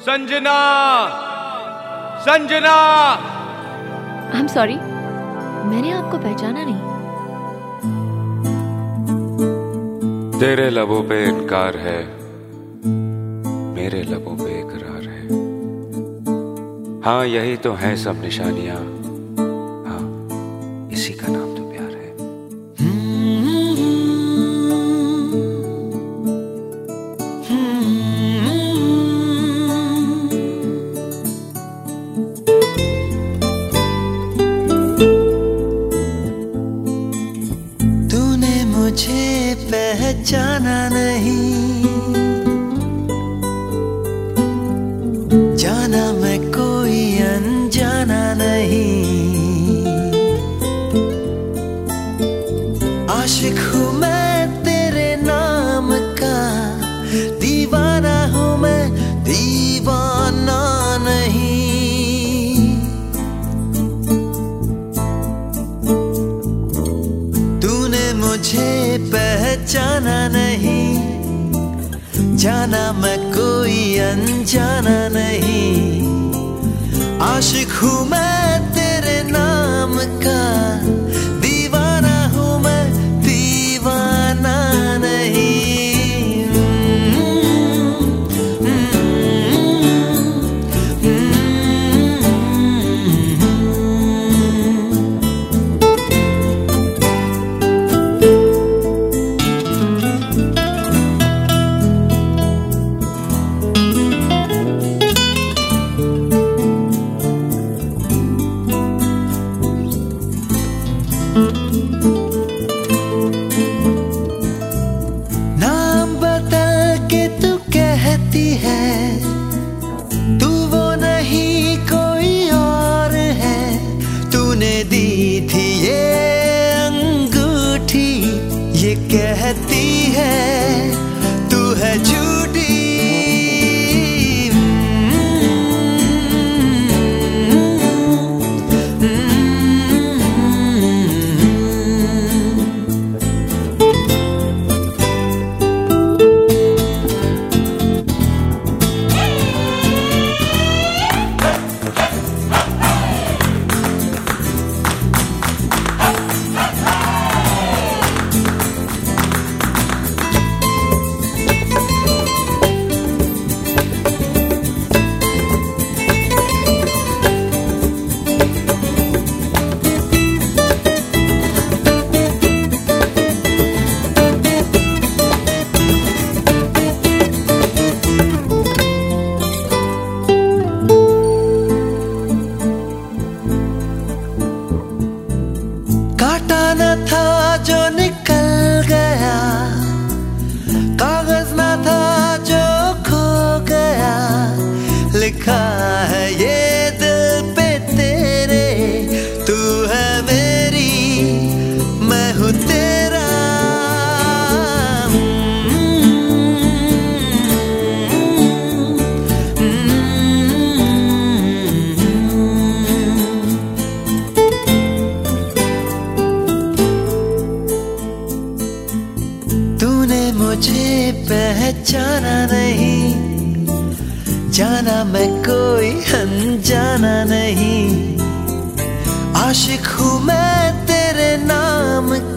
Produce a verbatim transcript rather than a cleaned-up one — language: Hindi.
Sanjana, Sanjana. I am sorry, मैंने आपको पहचाना नहीं। तेरे लबों पे इनकार है, मेरे लबों पे इकरार है। हाँ यही तो है सब निशानियां, हाँ इसी का नाम तो प्यार है। तूने मुझे पहचाना नहीं, जाना मैं कोई अनजाना नहीं। आशिक हूँ मैं तेरे नाम का, दीवाना हूँ मैं दीवाना नहीं। तूने मुझे पहचाना नहीं, जाना मैं कोई अनजाना नहीं। आशिक हूँ मैं तेरे नाम का, दीवाना हूँ मैं दीवाना नहीं। नाम बदल के तू कहती है, तू वो नहीं कोई और है। तूने दी थी ये अंगूठी, ये कहती है तू है झूठी। काटा न था जो निकल गया, कागज न था जो खो गया। लिखा है ये दिल पे तेरे, तू है मेरी मैं हूँ तेरा। तूने मुझे पहचाना नहीं, जाना मैं कोई अनजाना नहीं। आशिक हूँ मैं तेरे नाम